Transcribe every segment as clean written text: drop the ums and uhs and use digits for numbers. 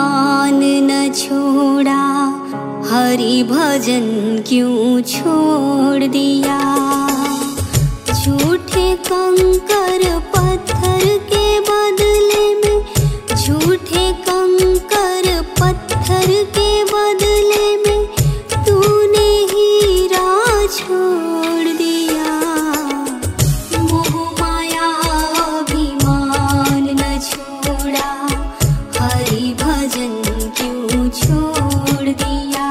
अभिमान न छोड़ा, हरि भजन क्यों छोड़ दिया। झूठे कंकर पत्थर के बदले में, झूठे कंकर पत्थर के बदले में तूने हीरा छोड़ दिया। मोह माया अभिमान न छोड़ा, हरि भजन क्यों छोड़ दिया।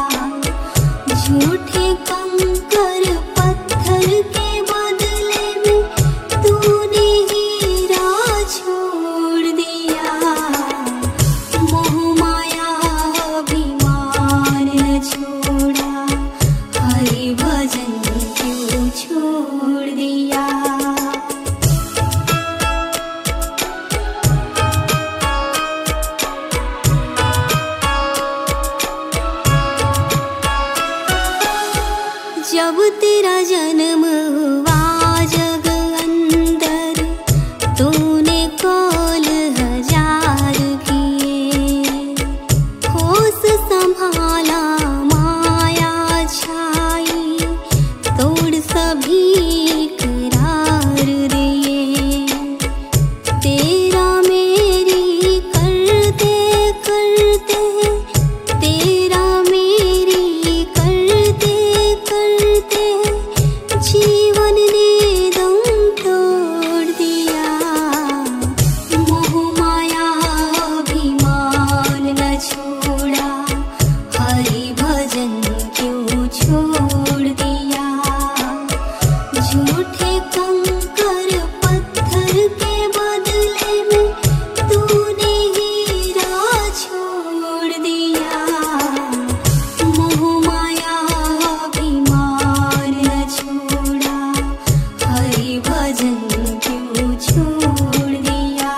झूठे कंकर पत्थर के बदले में तूने हीरा छोड़ दिया। मोह माया अभिमान न छोड़ा, हरि भजन क्यों छोड़ दिया। जब तेरा जन्म हुआ जग अंदर, तूने कौल 1000 किए। होश संभाला माया छाई, तोड़ सभी करार दिए। तेरा मेरी करते करते, तेरा मेरी करते करते जीवन ने दम तोड़ दिया। मोह माया अभिमान न छोड़ा, हरि भजन क्यों छोड़ दिया। झूठे कंकर पत्थर के बदले में तूने हीरा छोड़ दिया। मोह माया अभिमान न छोड़ा, हरि भजन क्यों छोड़ दिया।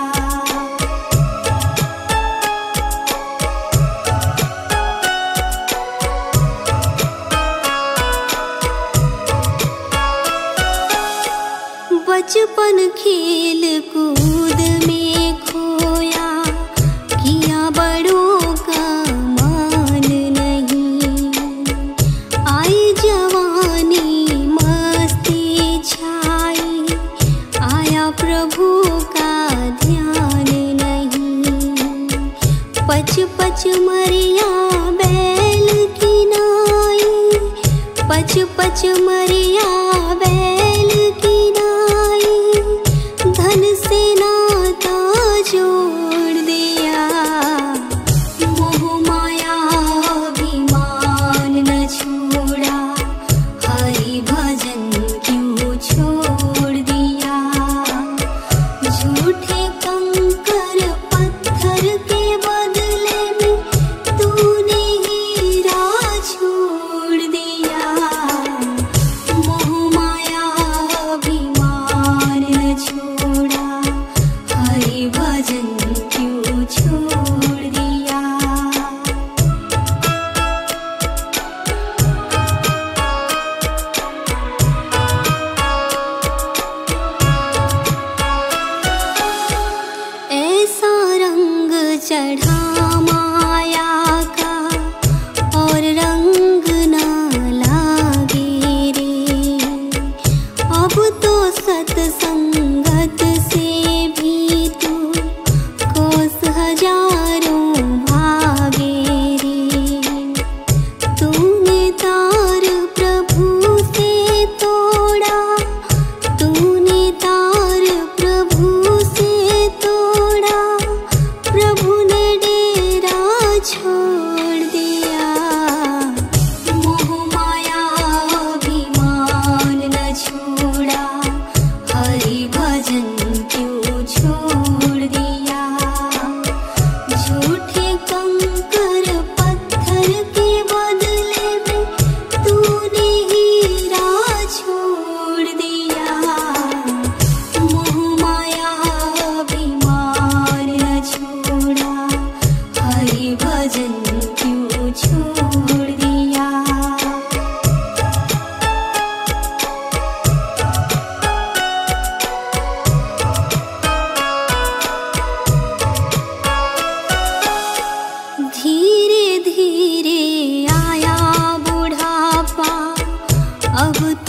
बचपन खेल कूद में खोया, किया बड़ों का मान नहीं। आई जवानी मस्ती छाई, आया प्रभु का ध्यान नहीं। पच पच मरिया बैल की नाई, पच पच मरिया बैल की नाई। धन से नाता जोड़ दिया। मोह माया अभिमान न छोड़ा, हरि भजन क्यों छोड़ दिया। झूठे कंकर पत्थर के बदले में तूने हीरा छोड़ दिया। मोह माया अभिमान न छोड़ा, हरि भजन क्यों छोड़ दिया। ऐसा रंग चढ़ा माया का, और रंग ना लागे रे। अब तो सत्संगत से भी तू कोस हजारों भागे रे। तूने तार प्रभु से तोड़ा, तूने तार प्रभु से तोड़ा। प्रभु ने डेरा छोड़ दिया। मोह माया अभिमान न छोड़ा, हरि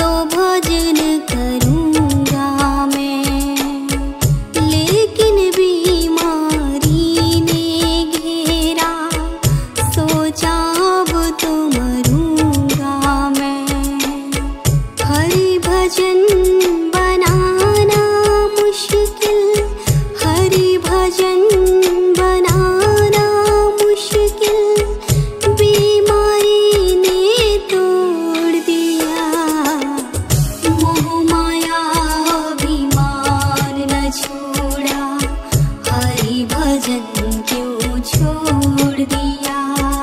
भजन करूँगा मैं, लेकिन बीमारी ने घेरा, सोचा अब तो मरूँगा मैं। हरि भजन बनाना मुश्किल, हरि भजन बनाना मुश्किल, बीमारी ने तोड़ दिया। मोह माया अभिमान न छोड़ा, हरि भजन क्यों छोड़ दिया।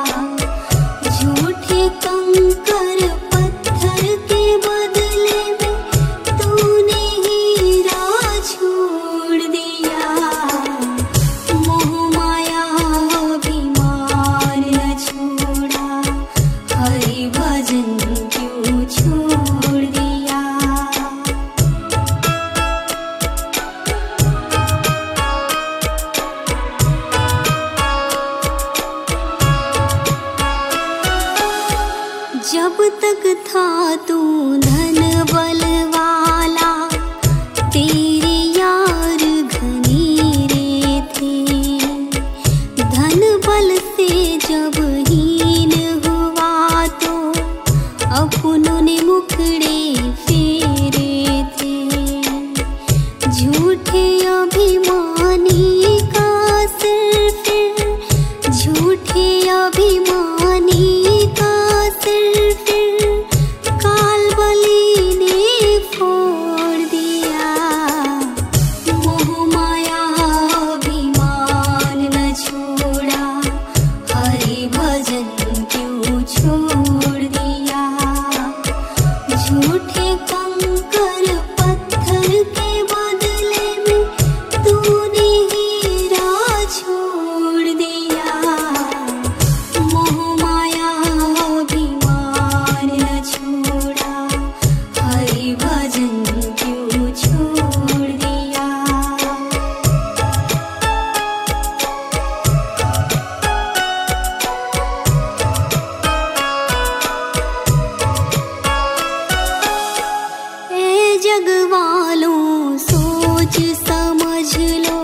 झूठे कंकर पत्थर के बदले में तूने हीरा छोड़ दिया। मोह माया अभिमान न छोड़ा, हरि भजन क्यों छोड़ दिया। जब तक था तू धन बल वाला, तेरे यार घनेरे थे। धन बल से जब हीन हुआ तो अपनों ने मुखड़े फेरे थे। झूठे अभिमानी का सिर फिर, झूठे अभिमानी का सिर फिर, कालबली ने फोड़ दिया। मोह माया अभिमान न छोड़ा, हरि भजन क्यों छोड़ दिया। झूठे कंकर पत्थर के बदले में तूने हीरा छोड़ दिया। मोह माया अभिमान न छोड़ा, हरि भजन क्यों छोड़ दिया। ए जग वालों सोच समझ लो,